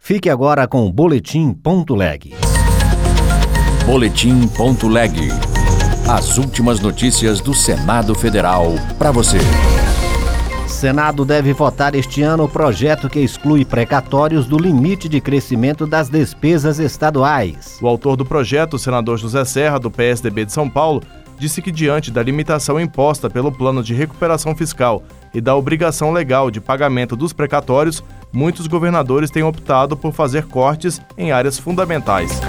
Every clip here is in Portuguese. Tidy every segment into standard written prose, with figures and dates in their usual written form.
Fique agora com o Boletim.leg. Boletim.leg. As últimas notícias do Senado Federal para você. Senado deve votar este ano o projeto que exclui precatórios do limite de crescimento das despesas estaduais. O autor do projeto, o senador José Serra, do PSDB de São Paulo, disse que diante da limitação imposta pelo Plano de Recuperação Fiscal e da obrigação legal de pagamento dos precatórios, muitos governadores têm optado por fazer cortes em áreas fundamentais.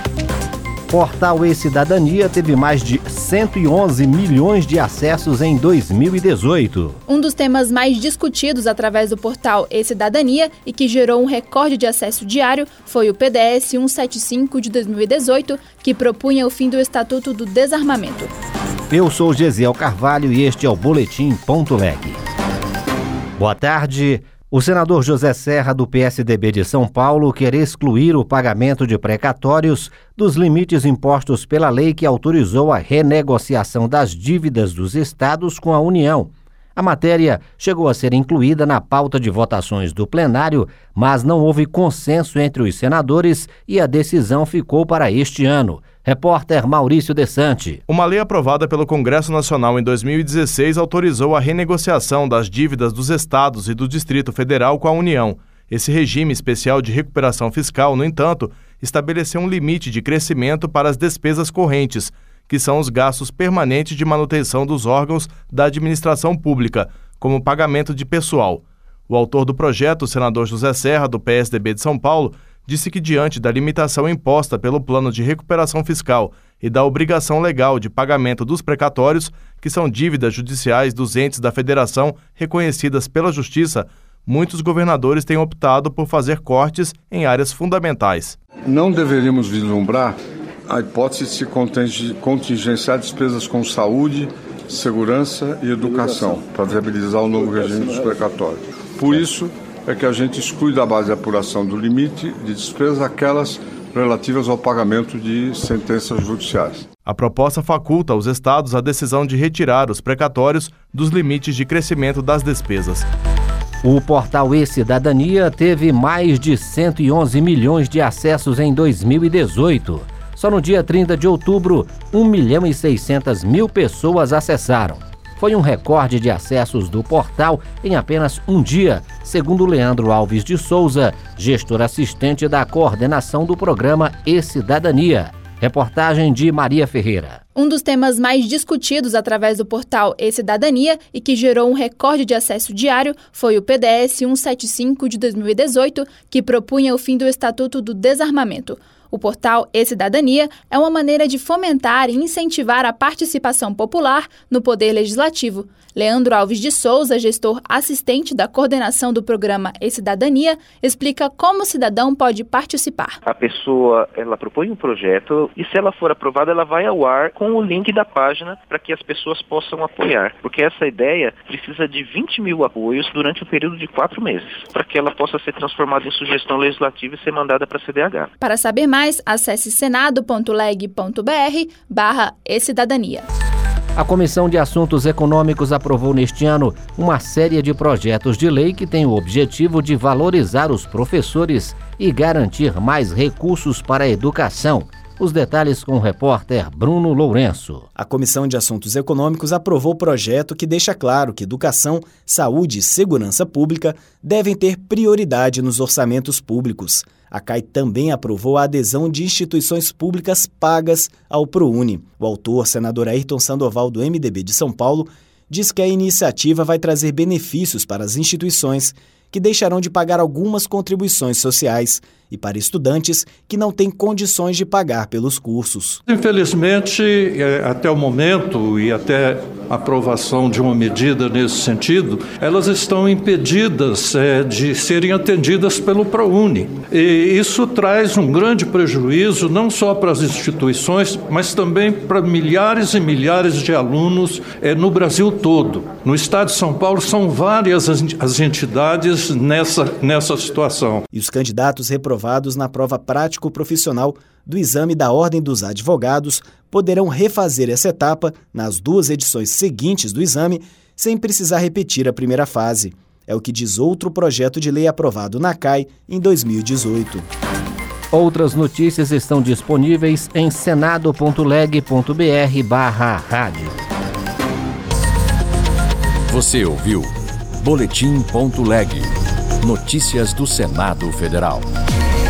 Portal E-Cidadania teve mais de 111 milhões de acessos em 2018. Um dos temas mais discutidos através do portal E-Cidadania e que gerou um recorde de acesso diário foi o PDS 175 de 2018, que propunha o fim do Estatuto do Desarmamento. Eu sou Gesiel Carvalho e este é o Boletim.leg. Boa tarde. O senador José Serra, do PSDB de São Paulo, quer excluir o pagamento de precatórios dos limites impostos pela lei que autorizou a renegociação das dívidas dos estados com a União. A matéria chegou a ser incluída na pauta de votações do plenário, mas não houve consenso entre os senadores e a decisão ficou para este ano. Repórter Maurício Desante. Uma lei aprovada pelo Congresso Nacional em 2016 autorizou a renegociação das dívidas dos estados e do Distrito Federal com a União. Esse regime especial de recuperação fiscal, no entanto, estabeleceu um limite de crescimento para as despesas correntes, que são os gastos permanentes de manutenção dos órgãos da administração pública, como pagamento de pessoal. O autor do projeto, o senador José Serra, do PSDB de São Paulo, disse que diante da limitação imposta pelo Plano de Recuperação Fiscal e da obrigação legal de pagamento dos precatórios, que são dívidas judiciais dos entes da Federação reconhecidas pela Justiça, muitos governadores têm optado por fazer cortes em áreas fundamentais. Não deveríamos vislumbrar a hipótese de contingenciar despesas com saúde, segurança e educação para viabilizar o novo regime dos precatórios. Por isso é que a gente exclui da base de apuração do limite de despesas aquelas relativas ao pagamento de sentenças judiciais. A proposta faculta aos estados a decisão de retirar os precatórios dos limites de crescimento das despesas. O portal E-Cidadania teve mais de 111 milhões de acessos em 2018. Só no dia 30 de outubro, 1.600.000 pessoas acessaram. Foi um recorde de acessos do portal em apenas um dia, segundo Leandro Alves de Souza, gestor assistente da coordenação do programa E-Cidadania. Reportagem de Maria Ferreira. Um dos temas mais discutidos através do portal E-Cidadania e que gerou um recorde de acesso diário foi o PDS 175 de 2018, que propunha o fim do Estatuto do Desarmamento. O portal E-Cidadania é uma maneira de fomentar e incentivar a participação popular no Poder Legislativo. Leandro Alves de Souza, gestor assistente da coordenação do programa E-Cidadania, explica como o cidadão pode participar. A pessoa, ela propõe um projeto e se ela for aprovada, ela vai ao ar com o link da página para que as pessoas possam apoiar. Porque essa ideia precisa de 20 mil apoios durante um período de 4 meses, para que ela possa ser transformada em sugestão legislativa e ser mandada para a CDH. Para saber mais, acesse senado.leg.br/e-cidadania. A Comissão de Assuntos Econômicos aprovou neste ano uma série de projetos de lei que tem o objetivo de valorizar os professores e garantir mais recursos para a educação. Os detalhes com o repórter Bruno Lourenço. A Comissão de Assuntos Econômicos aprovou o projeto que deixa claro que educação, saúde e segurança pública devem ter prioridade nos orçamentos públicos. A CAI também aprovou a adesão de instituições públicas pagas ao ProUni. O autor, senador Ayrton Sandoval, do MDB de São Paulo, diz que a iniciativa vai trazer benefícios para as instituições que deixarão de pagar algumas contribuições sociais e para estudantes que não têm condições de pagar pelos cursos. Infelizmente, até o momento e até a aprovação de uma medida nesse sentido, elas estão impedidas de serem atendidas pelo ProUni. E isso traz um grande prejuízo não só para as instituições, mas também para milhares e milhares de alunos no Brasil todo. No estado de São Paulo são várias as entidades nessa situação. E os candidatos reprovados na prova prático-profissional do exame da Ordem dos Advogados poderão refazer essa etapa nas 2 edições seguintes do exame, sem precisar repetir a primeira fase. É o que diz outro projeto de lei aprovado na CAI em 2018. Outras notícias estão disponíveis em senado.leg.br/rádio. Você ouviu Boletim.leg. Notícias do Senado Federal.